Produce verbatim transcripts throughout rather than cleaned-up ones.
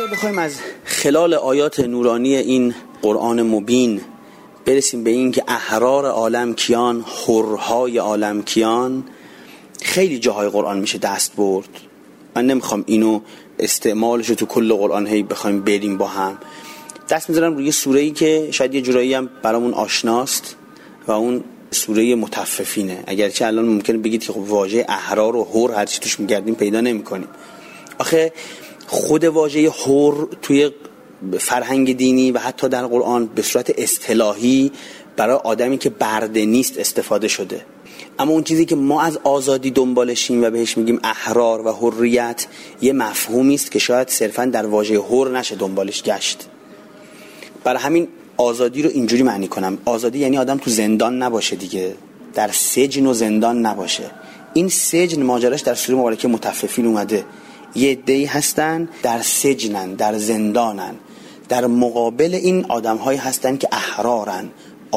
بخوایم از خلال آیات نورانی این قرآن مبین برسیم به این که احرار عالم کیان، حرهای عالم کیان، خیلی جاهای قرآن میشه دست برد. من نمیخوام اینو استعمالشو تو کل قرآن هی بخوایم بریم با هم. دست میذارم روی سوره‌ای که شاید یه جورایی هم برامون آشناست و اون سوره مطففینه. اگرچه الان ممکنه بگید که خب واژه احرار و حر هر چی توش میگردیم پیدا نمی‌کنیم. آخه خود واژه حر توی فرهنگ دینی و حتی در قرآن به صورت اصطلاحی برای آدمی که برده نیست استفاده شده. اما اون چیزی که ما از آزادی دنبالشیم و بهش میگیم احرار و حریت یه مفهومی است که شاید صرفاً در واژه حر نشه دنبالش گشت. برای همین آزادی رو اینجوری معنی کنم. آزادی یعنی آدم تو زندان نباشه دیگه، در سجن و زندان نباشه. این سجن ماجراش در سوره مبارکه مطففین اومده. یه عده‌ای هستن در سجنن، در زندانن. در مقابل این آدم‌هایی هستن که احرارن،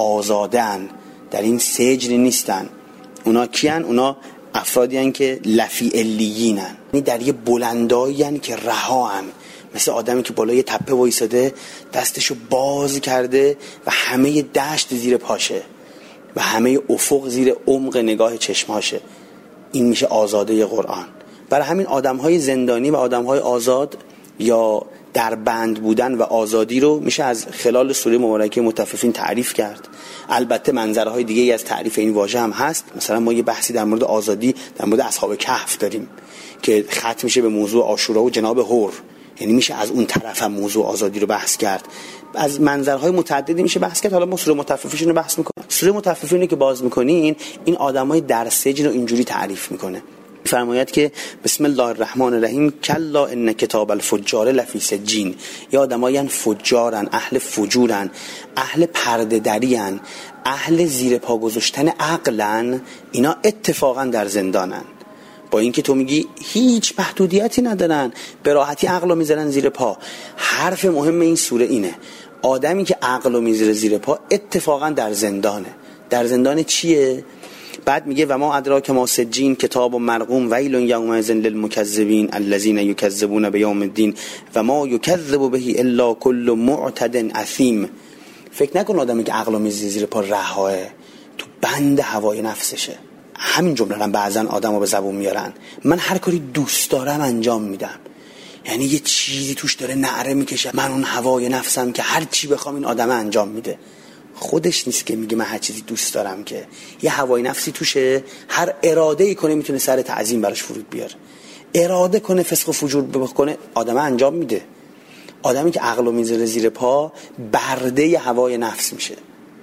آزادن، در این سجن نیستن. اونا کیان؟ اونا افرادی هستن که لفی علیینن، یعنی در یه بلندایی هستن که رهان، مثل آدمی که بالای تپه وایساده دستشو باز کرده و همه دشت زیر پاشه و همه افق زیر عمق نگاه چشماشه. این میشه آزاده قرآن. برای همین آدم‌های زندانی و آدم‌های آزاد یا در بند بودن و آزادی رو میشه از خلال سوره مبارکه مطففین تعریف کرد. البته منظرهای دیگه ای از تعریف این واژه هم هست. مثلا ما یه بحثی در مورد آزادی در مورد اصحاب کهف داریم که ختم میشه به موضوع عاشورا و جناب حر، یعنی میشه از اون طرف هم موضوع آزادی رو بحث کرد. از منظرهای متعددی میشه بحث کرد. حالا ما سوره مطففین رو بحث میکنیم. سوره مطففین که باز میکنین این آدمای در سجن رو اینجوری تعریف میکنه. فرماید که بسم الله الرحمن الرحیم کلا ان کتاب الفجار لفی سجین. یا آدمایان فجارن، اهل فجورن، اهل پرده دریان، اهل زیر پا گذاشتن عقلن. اینا اتفاقا در زندانن. با اینکه تو میگی هیچ محدودیتی ندارن، به راحتی عقلو میذارن زیر پا. حرف مهم این سوره اینه، آدمی که عقلو میذاره زیر پا اتفاقا در زندانه. در زندان چیه؟ بعد میگه و ما ادراک ما سجین کتاب مرقوم ویل یومئذ للمکذبین الذین یکذبون بیوم الدین و ما یکذب به الا کل معتد اثیم. فکر نکن آدمی که عقلو میذاره زیر پا رهاه، تو بند هوای نفسشه. همین جمله هم بعضن آدمو به زبون میارن، من هر کاری دوست دارم انجام میدم. یعنی یه چیزی توش داره نعره میکشه، من اون هوای نفسم که هر چی بخوام این آدم انجام میده. خودش نیست که میگه من هر چیزی دوست دارم، که یه هوای نفسی توشه، هر اراده‌ای کنه میتونه سر تعظیم براش فرود بیاره. اراده کنه فسق و فجور بکنه آدم انجام میده. آدمی که عقلو میذاره زیر پا برده هوای نفس میشه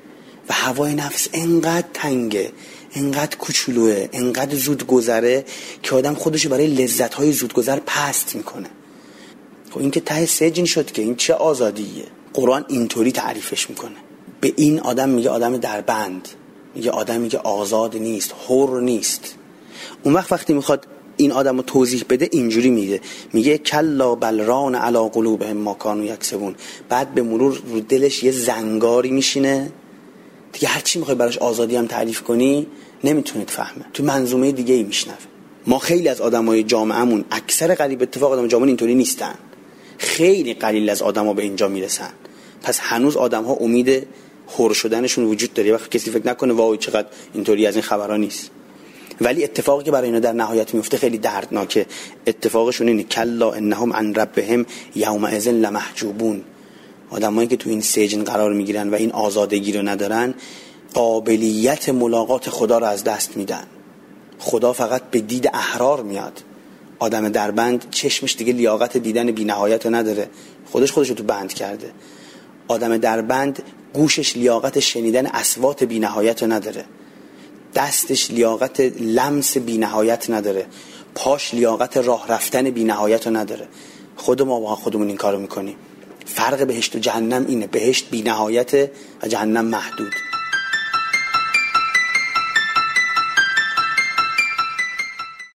و هوای نفس انقدر تنگه، انقدر کوچولوه، انقدر زود گذره که آدم خودشو برای لذت‌های زودگذر پست میکنه. خب این که ته سجن شد که این چه آزادیه؟ قرآن اینطوری تعریفش میکنه. به این آدم میگه آدم در بند، میگه آدمی که آزاد نیست، حر نیست. اون وقت وقتی میخواد این آدمو توضیح بده اینجوری میگه، میگه کلا بل ران علی قلوبهم ما کانوا یکسبون. بعد به مرور رو دلش یه زنگاری میشینه دیگه، هر چی میخوای براش آزادی هم تعریف کنی نمیتونه تفهمه، تو منظومه دیگه ای میشنوه. ما خیلی از آدمای جامعهمون، اکثر قریب اتفاق آدم جامعه اینطوری نیستن، خیلی قلیل از آدما به اینجا میرسن. پس هنوز آدم‌ها امید حر شدنشون وجود داره. وقتی کسی فکر نکنه وای چقدر اینطوری از این خبرها نیست، ولی اتفاقی که برای اینا در نهایت میفته خیلی دردناکه. اتفاقشون اینه کلا انهم عن ربهم یومئذ لمحجوبون. آدمایی که تو این سجن قرار میگیرن و این آزادگی رو ندارن قابلیت ملاقات خدا رو از دست میدن. خدا فقط به دید احرار میاد. آدم در بند چشمش دیگه لیاقت دیدن بی نهایت رو نداره، خودش خودش رو تو بند کرده. آدم در بند گوشش لیاقت شنیدن اصوات بی نهایت رو نداره، دستش لیاقت لمس بی نهایت نداره، پاش لیاقت راه رفتن بی نهایت رو نداره. خود ما با خودمون این کارو میکنیم. فرق بهشت و جهنم اینه، بهشت بی نهایت و جهنم محدود.